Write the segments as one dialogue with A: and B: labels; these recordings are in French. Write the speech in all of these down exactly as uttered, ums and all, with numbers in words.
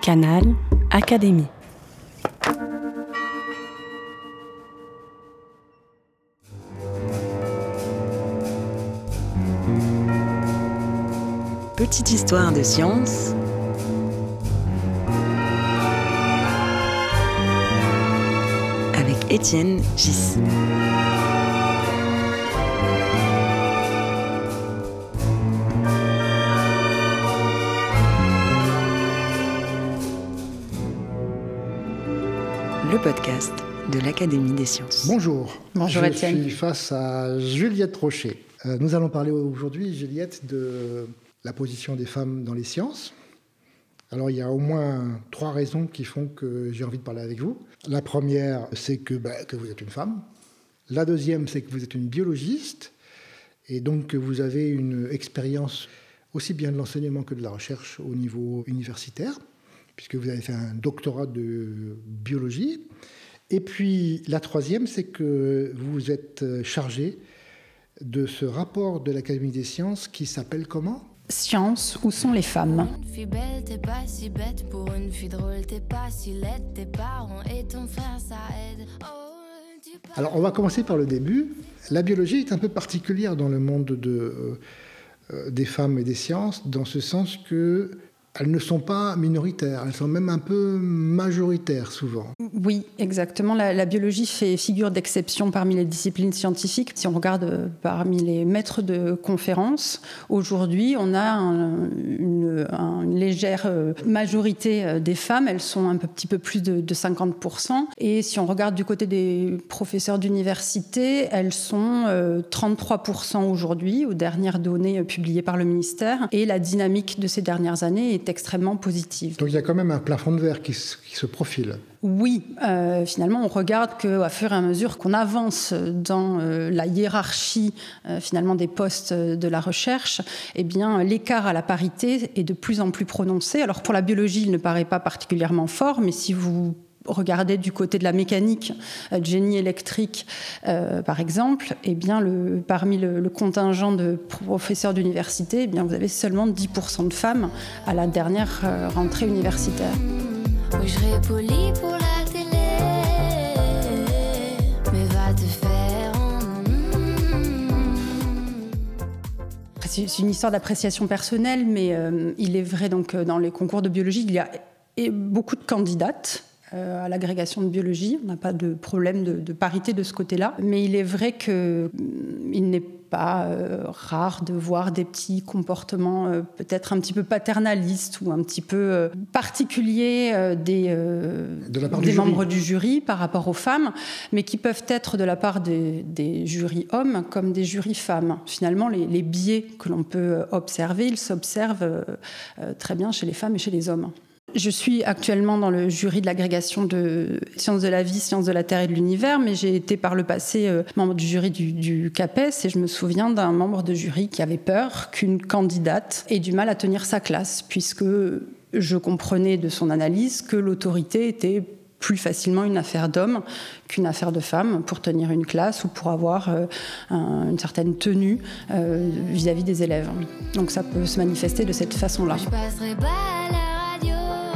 A: Canal Académie. Petite histoire de science avec Étienne Gis. Le podcast de l'Académie des sciences.
B: Bonjour.
C: Bonjour Étienne.
B: Je suis face à Juliette Rocher. Euh, nous allons parler aujourd'hui, Juliette, de la position des femmes dans les sciences. Alors, il y a au moins trois raisons qui font que j'ai envie de parler avec vous. La première, c'est que, bah, que vous êtes une femme. La deuxième, c'est que vous êtes une biologiste et donc que vous avez une expérience aussi bien de l'enseignement que de la recherche au niveau universitaire, puisque vous avez fait un doctorat de biologie. Et puis, la troisième, c'est que vous êtes chargée de ce rapport de l'Académie des sciences qui s'appelle comment ?
C: Science, où sont les femmes ?
D: Une fille belle, t'es pas si bête. Pour une fille drôle, t'es pas si laide. Tes parents et ton frère, ça aide. Oh, tu parles...
B: Alors, on va commencer par le début. La biologie est un peu particulière dans le monde de, euh, des femmes et des sciences, dans ce sens que elles ne sont pas minoritaires, elles sont même un peu majoritaires souvent.
C: Oui, exactement. La, la biologie fait figure d'exception parmi les disciplines scientifiques. Si on regarde euh, parmi les maîtres de conférences, aujourd'hui, on a un, une, un, une légère euh, majorité euh, des femmes. Elles sont un peu, petit peu plus de, de cinquante pour cent. Et si on regarde du côté des professeurs d'université, elles sont euh, trente-trois pour cent aujourd'hui, aux dernières données euh, publiées par le ministère. Et la dynamique de ces dernières années est extrêmement positive.
B: Donc il y a quand même un plafond de verre qui se, qui se profile.
C: Oui, euh, finalement, on regarde qu'à fur et à mesure qu'on avance dans euh, la hiérarchie euh, finalement des postes de la recherche, eh bien, l'écart à la parité est de plus en plus prononcé. Alors pour la biologie, il ne paraît pas particulièrement fort, mais si vous regardez du côté de la mécanique, euh, de génie électrique, euh, par exemple, eh bien, le, parmi le, le contingent de professeurs d'université, eh bien, vous avez seulement dix pour cent de femmes à la dernière euh, rentrée universitaire.
D: Oui, je serai polie pour la télé, mais va te faire...
C: C'est, c'est une histoire d'appréciation personnelle, mais euh, il est vrai donc dans les concours de biologie, il y a beaucoup de candidates à l'agrégation de biologie. On n'a pas de problème de, de parité de ce côté-là. Mais il est vrai qu'il n'est pas euh, rare de voir des petits comportements euh, peut-être un petit peu paternalistes ou un petit peu euh, particuliers euh, des, euh,
B: de la part
C: des
B: du
C: membres
B: jury.
C: du jury par rapport aux femmes, mais qui peuvent être de la part des, des jurys hommes comme des jurys femmes. Finalement, les, les biais que l'on peut observer, ils s'observent euh, euh, très bien chez les femmes et chez les hommes. Je suis actuellement dans le jury de l'agrégation de sciences de la vie, sciences de la Terre et de l'univers, mais j'ai été par le passé euh, membre du jury du, du CAPES et je me souviens d'un membre de jury qui avait peur qu'une candidate ait du mal à tenir sa classe, puisque je comprenais de son analyse que l'autorité était plus facilement une affaire d'homme qu'une affaire de femme pour tenir une classe ou pour avoir euh, un, une certaine tenue euh, vis-à-vis des élèves. Donc ça peut se manifester de cette façon-là.
D: Je passerai pas à la radio,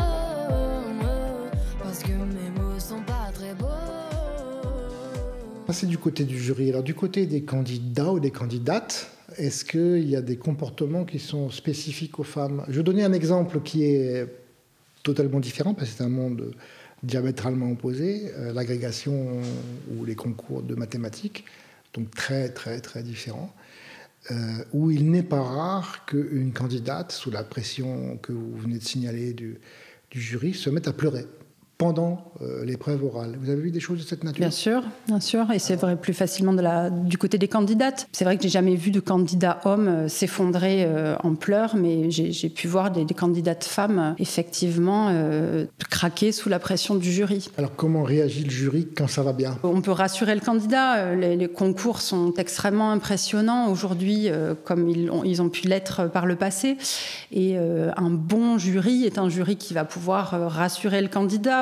D: parce que mes mots sont pas très beaux.
B: Ça, c'est du côté du jury. Alors, du côté des candidats ou des candidates, est-ce qu'il y a des comportements qui sont spécifiques aux femmes ? Je vais donner un exemple qui est totalement différent, parce que c'est un monde diamétralement opposé, euh, l'agrégation ou les concours de mathématiques, donc très, très, très différents, euh, où il n'est pas rare qu'une candidate, sous la pression que vous venez de signaler du, du jury, se mette à pleurer pendant euh, l'épreuve orale. Vous avez vu des choses de cette nature ?
C: Bien sûr, bien sûr, et c'est vrai plus facilement de la, du côté des candidates. C'est vrai que j'ai jamais vu de candidat homme euh, s'effondrer euh, en pleurs, mais j'ai, j'ai pu voir des, des candidates femmes euh, effectivement euh, craquer sous la pression du jury.
B: Alors comment réagit le jury quand ça va bien ?
C: On peut rassurer le candidat, les, les concours sont extrêmement impressionnants aujourd'hui, euh, comme ils ont, ils ont pu l'être par le passé, et euh, un bon jury est un jury qui va pouvoir euh, rassurer le candidat,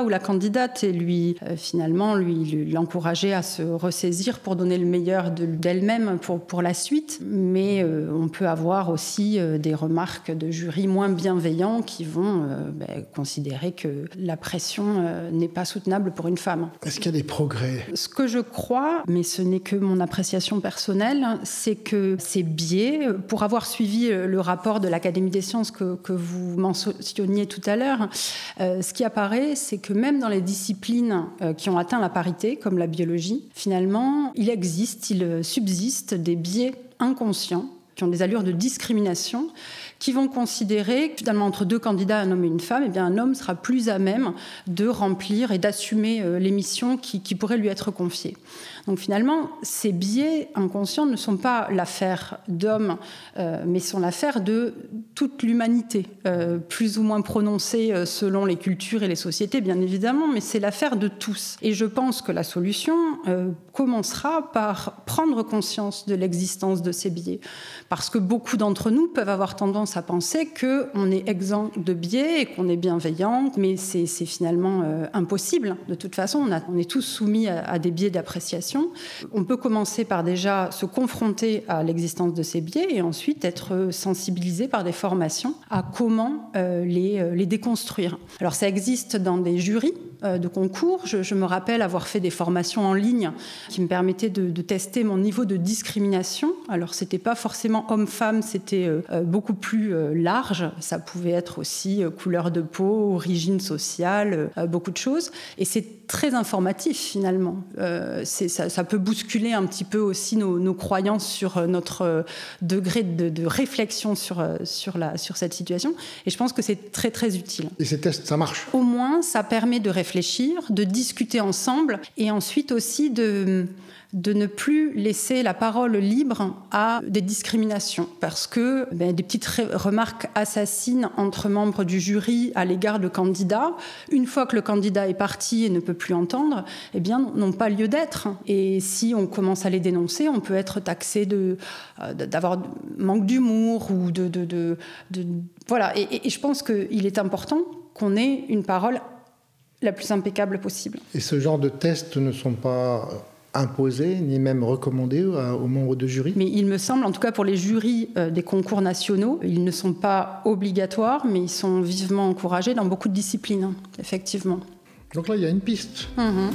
C: ou la candidate et lui, euh, finalement, lui, lui l'encourager à se ressaisir pour donner le meilleur de, d'elle-même pour, pour la suite. Mais euh, on peut avoir aussi euh, des remarques de jury moins bienveillants qui vont euh, ben, considérer que la pression euh, n'est pas soutenable pour une femme.
B: Est-ce qu'il y a des progrès ?
C: Ce que je crois, mais ce n'est que mon appréciation personnelle, c'est que ces biais, pour avoir suivi le rapport de l'Académie des sciences que, que vous mentionniez tout à l'heure, euh, ce qui apparaît, c'est que même dans les disciplines euh, qui ont atteint la parité, comme la biologie, finalement, il existe, il subsiste des biais inconscients qui ont des allures de discrimination, qui vont considérer que finalement entre deux candidats, un homme et une femme, eh bien un homme sera plus à même de remplir et d'assumer euh, les missions qui, qui pourraient lui être confiées. Donc finalement, ces biais inconscients ne sont pas l'affaire d'hommes, euh, mais sont l'affaire de toute l'humanité, euh, plus ou moins prononcée euh, selon les cultures et les sociétés, bien évidemment, mais c'est l'affaire de tous. Et je pense que la solution euh, commencera par prendre conscience de l'existence de ces biais, parce que beaucoup d'entre nous peuvent avoir tendance à penser qu'on est exempt de biais et qu'on est bienveillant, mais c'est, c'est finalement euh, impossible. De toute façon, on, a, on est tous soumis à, à des biais d'appréciation. On peut commencer par déjà se confronter à l'existence de ces biais et ensuite être sensibilisé par des formations à comment euh, les, euh, les déconstruire. Alors ça existe dans des jurys euh, de concours. Je, je me rappelle avoir fait des formations en ligne qui me permettaient de, de tester mon niveau de discrimination. Alors c'était pas forcément homme-femme, c'était euh, beaucoup plus euh, large. Ça pouvait être aussi euh, couleur de peau, origine sociale, euh, beaucoup de choses. Et c'est très informatif finalement. Euh, c'est, ça, ça peut bousculer un petit peu aussi nos, nos croyances sur notre degré de, de réflexion sur, sur, la, sur cette situation. Et je pense que c'est très très utile.
B: Et ces tests, ça marche ?
C: Au moins, ça permet de réfléchir, de discuter ensemble et ensuite aussi de... de ne plus laisser la parole libre à des discriminations. Parce que ben, des petites ré- remarques assassines entre membres du jury à l'égard de candidats, une fois que le candidat est parti et ne peut plus entendre, eh bien, n'ont pas lieu d'être. Et si on commence à les dénoncer, on peut être taxé de, euh, d'avoir manque d'humour ou de... de, de, de voilà. Et, et je pense qu'il est important qu'on ait une parole la plus impeccable possible.
B: Et ce genre de tests ne sont pas imposés, ni même recommandés aux membres de jury ?
C: Mais il me semble, en tout cas pour les jurys euh, des concours nationaux, ils ne sont pas obligatoires, mais ils sont vivement encouragés dans beaucoup de disciplines, effectivement.
B: Donc là, il y a une piste.
C: Mmh.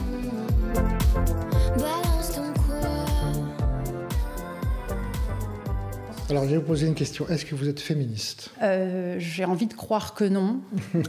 B: Alors, je vais vous poser une question. Est-ce que vous êtes féministe ?
C: euh, J'ai envie de croire que non.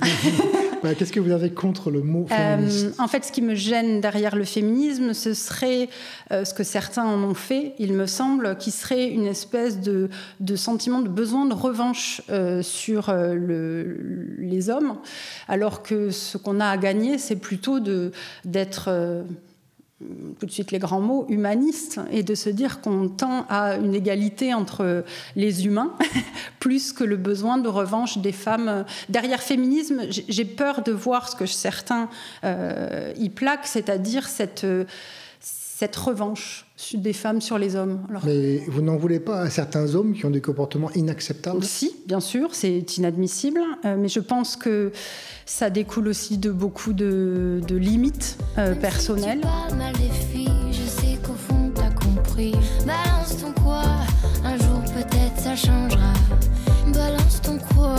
B: bah, qu'est-ce que vous avez contre le mot féministe ?
C: euh, En fait, ce qui me gêne derrière le féminisme, ce serait euh, ce que certains en ont fait, il me semble, qui serait une espèce de, de sentiment de besoin de revanche euh, sur euh, le, les hommes, alors que ce qu'on a à gagner, c'est plutôt de, d'être... Euh, tout de suite les grands mots, humaniste, et de se dire qu'on tend à une égalité entre les humains, plus que le besoin de revanche des femmes. Derrière féminisme, j'ai peur de voir ce que certains euh, y plaquent, c'est-à-dire cette, cette revanche des femmes sur les hommes. Alors,
B: mais vous n'en voulez pas à certains hommes qui ont des comportements inacceptables ?
C: Si, bien sûr, c'est inadmissible, euh, mais je pense que ça découle aussi de beaucoup de, de limites euh, personnelles.
D: Tu parles mal des filles, je sais qu'au fond t'as compris. Balance ton quoi, un jour peut-être ça changera. Balance ton quoi.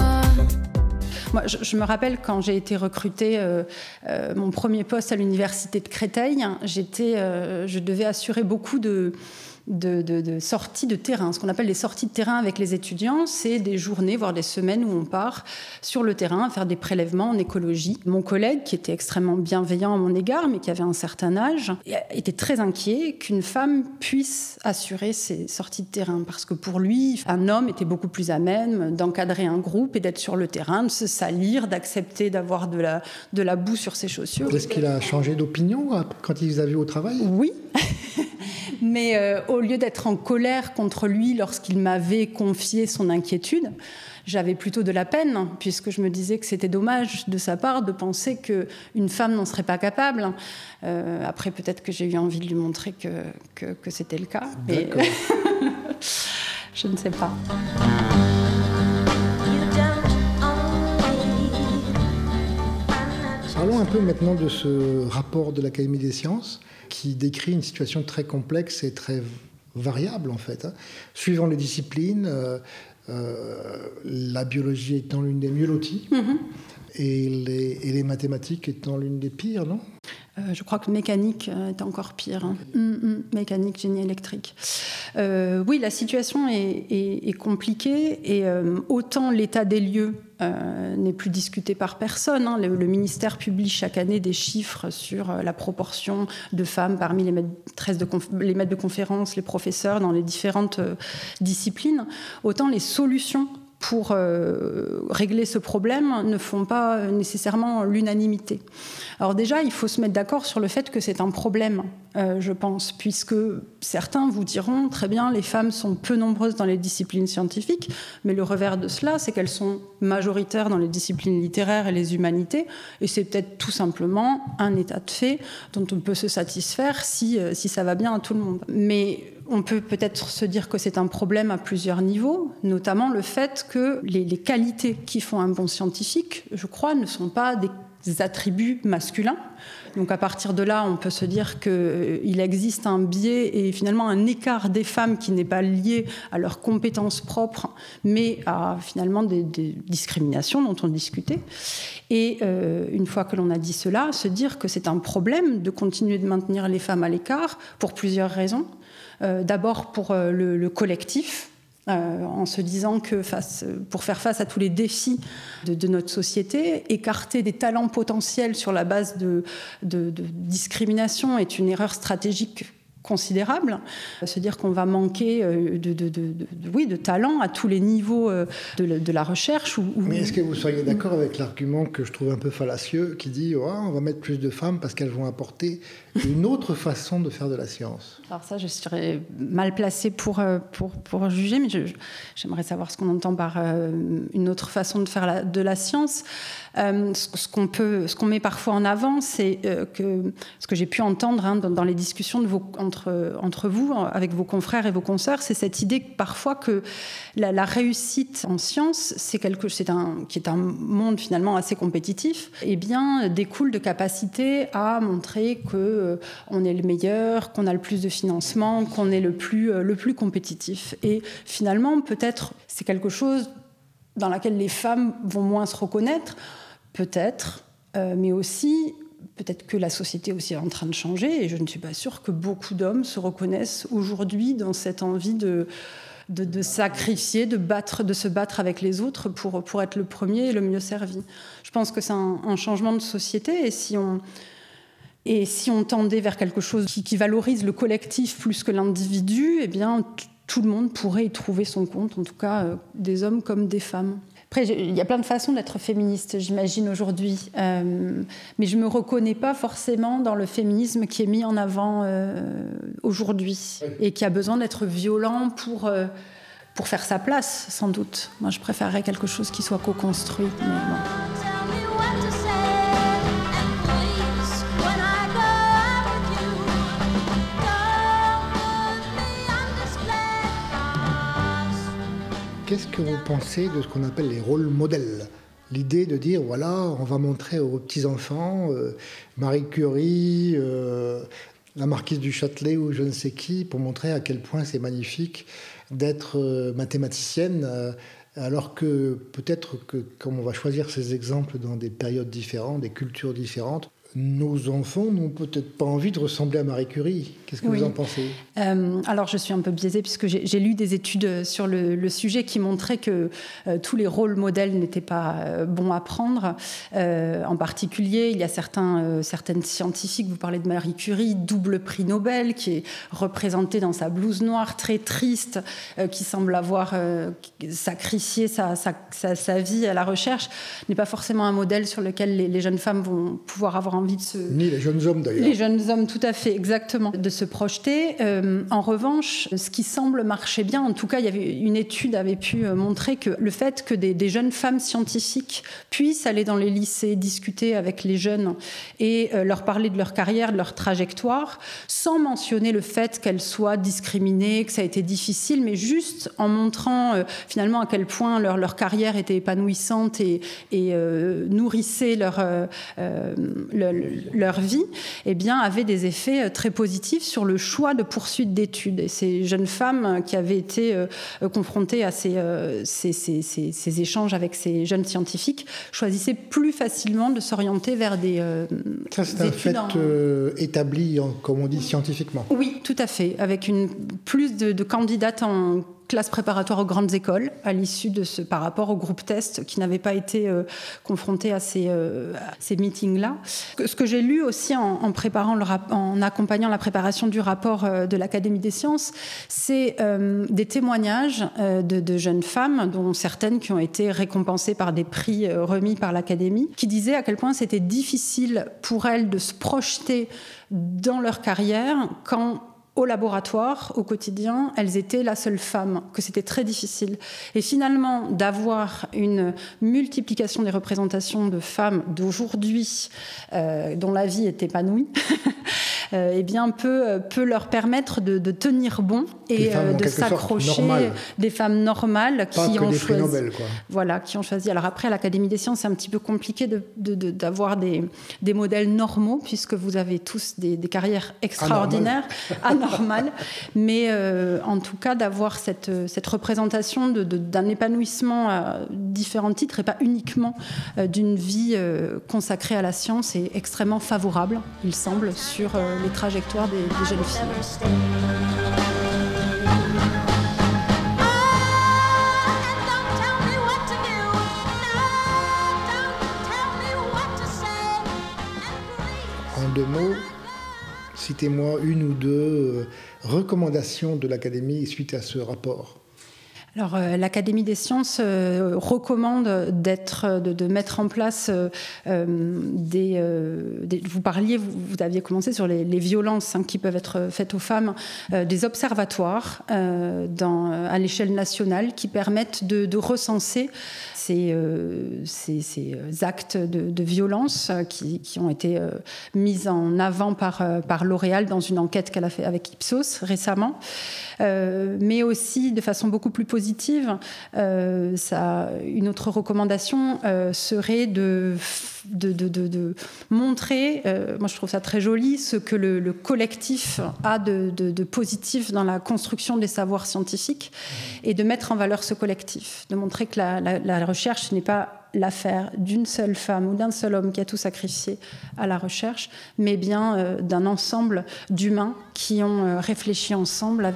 C: Moi, je, je me rappelle quand j'ai été recrutée, euh, euh, mon premier poste à l'université de Créteil, j'étais, euh, je devais assurer beaucoup de, de, de, de sorties de terrain. Ce qu'on appelle les sorties de terrain avec les étudiants, c'est des journées, voire des semaines où on part sur le terrain à faire des prélèvements en écologie. Mon collègue, qui était extrêmement bienveillant à mon égard, mais qui avait un certain âge, était très inquiet qu'une femme puisse assurer ces sorties de terrain. Parce que pour lui, un homme était beaucoup plus à même d'encadrer un groupe et d'être sur le terrain, de se salir, d'accepter d'avoir de la, de la boue sur ses chaussures.
B: Est-ce qu'il a changé d'opinion quand il vous a vu au travail ?
C: Oui. Mais euh, au lieu d'être en colère contre lui lorsqu'il m'avait confié son inquiétude, j'avais plutôt de la peine, puisque je me disais que c'était dommage de sa part de penser qu'une femme n'en serait pas capable. Euh, après, peut-être que j'ai eu envie de lui montrer que, que, que c'était le cas. Mais je ne sais pas.
B: Parlons un peu maintenant de ce rapport de l'Académie des sciences qui décrit une situation très complexe et très variable en fait, hein. Suivant les disciplines, euh, euh, la biologie étant l'une des mieux loties, mm-hmm. et, les, et les mathématiques étant l'une des pires, non ?
C: Euh, je crois que mécanique est encore pire. Hein. Mmh, mmh, mécanique, génie électrique. Euh, oui, la situation est, est, est compliquée et euh, autant l'état des lieux euh, n'est plus discuté par personne. Hein. Le, le ministère publie chaque année des chiffres sur la proportion de femmes parmi les maîtresses de, conf- les maîtres de conférences, les professeurs dans les différentes euh, disciplines. Autant les solutions pour euh, régler ce problème ne font pas nécessairement l'unanimité. Alors déjà, il faut se mettre d'accord sur le fait que c'est un problème, euh, je pense, puisque certains vous diront, très bien, les femmes sont peu nombreuses dans les disciplines scientifiques, mais le revers de cela, c'est qu'elles sont majoritaires dans les disciplines littéraires et les humanités, et c'est peut-être tout simplement un état de fait dont on peut se satisfaire si, euh, si ça va bien à tout le monde. Mais on peut peut-être se dire que c'est un problème à plusieurs niveaux, notamment le fait que les, les qualités qui font un bon scientifique, je crois, ne sont pas des attributs masculins. Donc à partir de là, on peut se dire qu'il existe un biais et finalement un écart des femmes qui n'est pas lié à leurs compétences propres, mais à finalement des, des discriminations dont on discutait. Et euh, une fois que l'on a dit cela, se dire que c'est un problème de continuer de maintenir les femmes à l'écart pour plusieurs raisons. Euh, d'abord pour euh, le, le collectif, euh, en se disant que face, pour faire face à tous les défis de, de notre société, écarter des talents potentiels sur la base de, de, de discrimination est une erreur stratégique considérable. Se dire qu'on va manquer de, de, de, de, de, oui, de talent à tous les niveaux de, de la recherche. Ou, ou...
B: Mais est-ce que vous seriez d'accord avec l'argument que je trouve un peu fallacieux qui dit oh, on va mettre plus de femmes parce qu'elles vont apporter une autre façon de faire de la science?
C: Alors ça, je serais mal placée pour, pour, pour juger, mais je, j'aimerais savoir ce qu'on entend par une autre façon de faire la, de la science. Euh, ce, ce, qu'on peut, ce qu'on met parfois en avant, c'est euh, que ce que j'ai pu entendre hein, dans, dans les discussions de vos, entre, entre vous, avec vos confrères et vos consoeurs, c'est cette idée que parfois que la, la réussite en sciences, c'est quelque, c'est un, qui est un monde finalement assez compétitif, et bien découle de capacité à montrer que euh, on est le meilleur, qu'on a le plus de financement, qu'on est le plus, euh, le plus compétitif. Et finalement, peut-être, c'est quelque chose dans laquelle les femmes vont moins se reconnaître, peut-être, euh, mais aussi, peut-être que la société aussi est en train de changer, et je ne suis pas sûre que beaucoup d'hommes se reconnaissent aujourd'hui dans cette envie de, de, de sacrifier, de, battre, de se battre avec les autres pour, pour être le premier et le mieux servi. Je pense que c'est un, un changement de société, et si on... Et si on tendait vers quelque chose qui, qui valorise le collectif plus que l'individu, eh bien, t- tout le monde pourrait y trouver son compte, en tout cas euh, des hommes comme des femmes. Après, il y a plein de façons d'être féministe, j'imagine, aujourd'hui. Euh, mais je ne me reconnais pas forcément dans le féminisme qui est mis en avant euh, aujourd'hui et qui a besoin d'être violent pour, euh, pour faire sa place, sans doute. Moi, je préférerais quelque chose qui soit co-construit. Mais bon.
B: Qu'est-ce que vous pensez de ce qu'on appelle les rôles modèles ? L'idée de dire, voilà, on va montrer aux petits-enfants euh, Marie Curie, euh, la marquise du Châtelet ou je ne sais qui, pour montrer à quel point c'est magnifique d'être euh, mathématicienne, euh, alors que peut-être que, comme on va choisir ces exemples dans des périodes différentes, des cultures différentes, nos enfants n'ont peut-être pas envie de ressembler à Marie Curie. Qu'est-ce que oui. vous en pensez ?
C: euh, Alors, je suis un peu biaisée puisque j'ai, j'ai lu des études sur le, le sujet qui montraient que euh, tous les rôles modèles n'étaient pas euh, bons à prendre. Euh, en particulier, il y a certains, euh, certaines scientifiques, vous parlez de Marie Curie, double prix Nobel, qui est représentée dans sa blouse noire, très triste, euh, qui semble avoir euh, sacrifié sa, sa, sa, sa vie à la recherche, n'est pas forcément un modèle sur lequel les, les jeunes femmes vont pouvoir avoir envie de se...
B: Ni les jeunes hommes d'ailleurs.
C: Les jeunes hommes, tout à fait, exactement, de se projeter. Euh, en revanche, ce qui semble marcher bien, en tout cas, il y avait une étude avait pu montrer que le fait que des, des jeunes femmes scientifiques puissent aller dans les lycées, discuter avec les jeunes et euh, leur parler de leur carrière, de leur trajectoire, sans mentionner le fait qu'elles soient discriminées, que ça a été difficile, mais juste en montrant euh, finalement à quel point leur, leur carrière était épanouissante et, et euh, nourrissait leur, euh, euh, le, leur vie, eh bien, avait des effets très positifs sur le choix de poursuite d'études. Et ces jeunes femmes qui avaient été euh, confrontées à ces, euh, ces, ces, ces, ces échanges avec ces jeunes scientifiques choisissaient plus facilement de s'orienter vers des euh,
B: Ça, c'est un fait en... euh, établi, en, comme on dit, scientifiquement.
C: Oui, tout à fait, avec une, plus de, de candidates en classe préparatoire aux grandes écoles à l'issue de ce, par rapport au groupe test qui n'avait pas été euh, confronté à ces, euh, à ces meetings-là. Ce que j'ai lu aussi en, en, préparant le rap- en accompagnant la préparation du rapport euh, de l'Académie des sciences, c'est euh, des témoignages euh, de, de jeunes femmes, dont certaines qui ont été récompensées par des prix euh, remis par l'Académie, qui disaient à quel point c'était difficile pour elles de se projeter dans leur carrière quand au laboratoire, au quotidien, elles étaient la seule femme, que c'était très difficile. Et finalement, d'avoir une multiplication des représentations de femmes d'aujourd'hui, euh, dont la vie est épanouie, euh, eh bien, peut, peut leur permettre de, de tenir bon et euh, de s'accrocher. Des femmes normales
B: Pas
C: qui
B: que
C: ont
B: des
C: choisi.
B: Nobel, quoi.
C: Voilà, qui ont choisi. Alors après, à l'Académie des sciences, c'est un petit peu compliqué de, de, de, d'avoir des, des modèles normaux, puisque vous avez tous des, des carrières extraordinaires. Anormal. Normal, mais euh, en tout cas d'avoir cette, cette représentation de, de, d'un épanouissement à différents titres et pas uniquement euh, d'une vie euh, consacrée à la science est extrêmement favorable, il semble, sur euh, les trajectoires des, des jeunes filles.
B: En deux mots, citez-moi une ou deux euh, recommandations de l'Académie suite à ce rapport.
C: Alors, euh, l'Académie des sciences euh, recommande d'être, de, de mettre en place euh, des, euh, des... Vous parliez, vous, vous aviez commencé sur les, les violences hein, qui peuvent être faites aux femmes, euh, des observatoires euh, dans, à l'échelle nationale qui permettent de, de recenser ces, euh, ces, ces actes de, de violence qui, qui ont été euh, mis en avant par, par L'Oréal dans une enquête qu'elle a fait avec Ipsos récemment, euh, mais aussi de façon beaucoup plus positive. Euh, ça, une autre recommandation euh, serait de, de, de, de, de montrer, euh, moi je trouve ça très joli, ce que le, le collectif a de, de, de positif dans la construction des savoirs scientifiques et de mettre en valeur ce collectif, de montrer que la, la, la recherche ce n'est pas l'affaire d'une seule femme ou d'un seul homme qui a tout sacrifié à la recherche, mais bien euh, d'un ensemble d'humains qui ont euh, réfléchi ensemble.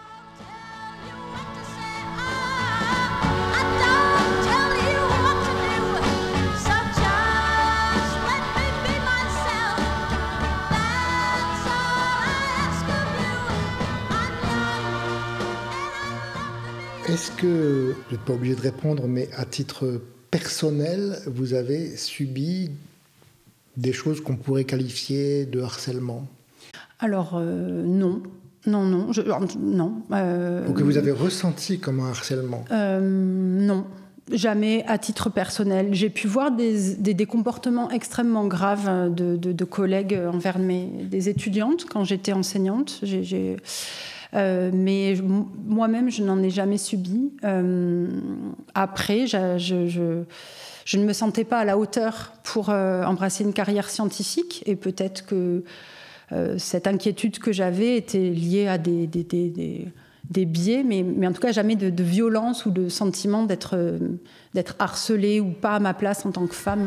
B: Est-ce que, vous n'êtes pas obligé de répondre, mais à titre personnel, vous avez subi des choses qu'on pourrait qualifier de harcèlement ?
C: Alors, euh, non. Non, non. Je, non. Euh,
B: Ou que vous avez ressenti comme un harcèlement ?
C: euh, Non. Jamais à titre personnel. J'ai pu voir des, des, des comportements extrêmement graves de, de, de collègues envers mes, des étudiantes quand j'étais enseignante. J'ai... j'ai Euh, mais je, moi-même, je n'en ai jamais subi. Euh, après, je, je, je, je ne me sentais pas à la hauteur pour euh, embrasser une carrière scientifique, et peut-être que euh, cette inquiétude que j'avais était liée à des, des, des, des, des biais, mais, mais en tout cas jamais de, de violence ou de sentiment d'être, euh, d'être harcelée ou pas à ma place en tant que femme.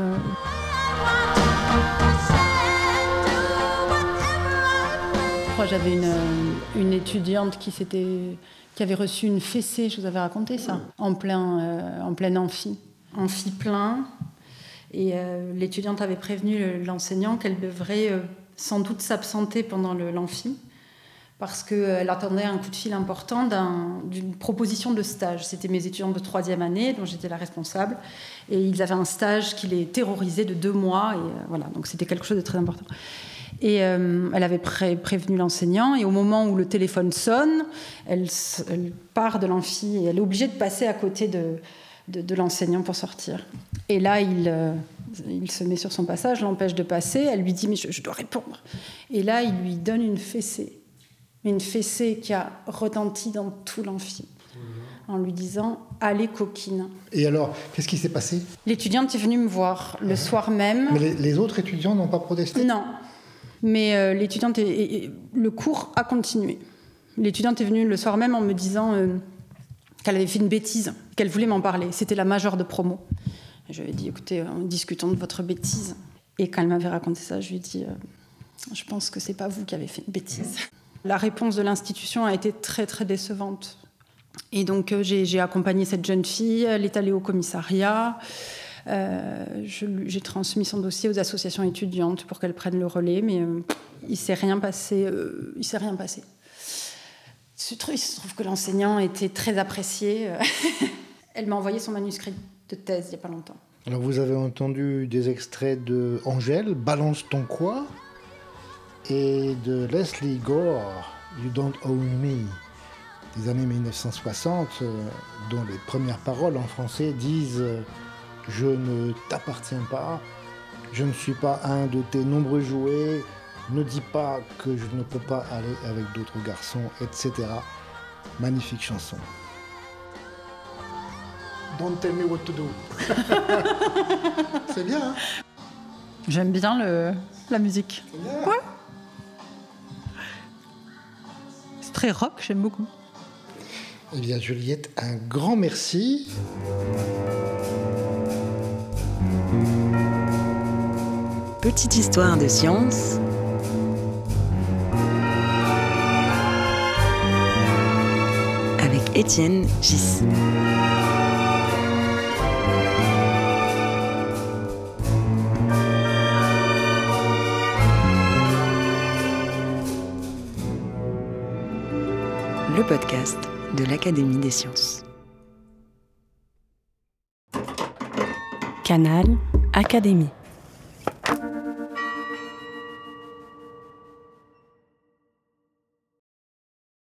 C: J'avais une, une étudiante qui, s'était, qui avait reçu une fessée, je vous avais raconté ça, en plein, euh, en plein amphi, amphi plein. Et euh, l'étudiante avait prévenu l'enseignant qu'elle devrait euh, sans doute s'absenter pendant le, l'amphi, parce qu'elle attendait un coup de fil important d'un, d'une proposition de stage. C'était mes étudiants de troisième année, dont j'étais la responsable, et ils avaient un stage qui les terrorisait de deux mois, et euh, voilà, donc c'était quelque chose de très important. Et euh, elle avait pré- prévenu l'enseignant, et au moment où le téléphone sonne, elle, elle part de l'amphi, et elle est obligée de passer à côté de, de, de l'enseignant pour sortir. Et là, il, euh, il se met sur son passage, l'empêche de passer, elle lui dit « mais je, je dois répondre ». Et là, il lui donne une fessée. Une fessée qui a retenti dans tout l'amphi, en lui disant « Allez, coquine ».
B: Et alors, qu'est-ce qui s'est passé ?
C: L'étudiante est venue me voir le soir même.
B: Mais les, les autres étudiants n'ont pas protesté ?
C: Non, mais euh, l'étudiante est, est, est, le cours a continué. L'étudiante est venue le soir même en me disant euh, qu'elle avait fait une bêtise, qu'elle voulait m'en parler. C'était la majeure de promo. Et je lui ai dit « Écoutez, euh, discutons de votre bêtise ». Et quand elle m'avait raconté ça, je lui ai dit euh, « Je pense que c'est pas vous qui avez fait une bêtise ». La réponse de l'institution a été très, très décevante. Et donc, euh, j'ai, j'ai accompagné cette jeune fille, elle est allée au commissariat. Euh, je, j'ai transmis son dossier aux associations étudiantes pour qu'elles prennent le relais, mais euh, il ne s'est rien passé. Euh, il s'est rien passé. Il se trouve que l'enseignant était très apprécié. Elle m'a envoyé son manuscrit de thèse il n'y a pas longtemps.
B: Alors, vous avez entendu des extraits de Angèle, Balance ton quoi ? Et de Leslie Gore, You Don't Own Me, des années dix-neuf cent soixante, euh, dont les premières paroles en français disent euh, « Je ne t'appartiens pas, je ne suis pas un de tes nombreux jouets, ne dis pas que je ne peux pas aller avec d'autres garçons, et cetera » Magnifique chanson. Don't tell me what to do. C'est bien, hein ?
C: J'aime bien le, la musique.
B: C'est bien.
C: Ouais. C'est très rock, j'aime beaucoup.
B: Eh bien, Juliette, un grand merci.
A: Petite histoire de science avec Étienne Gissy. Le podcast de l'Académie des sciences. Canal Académie.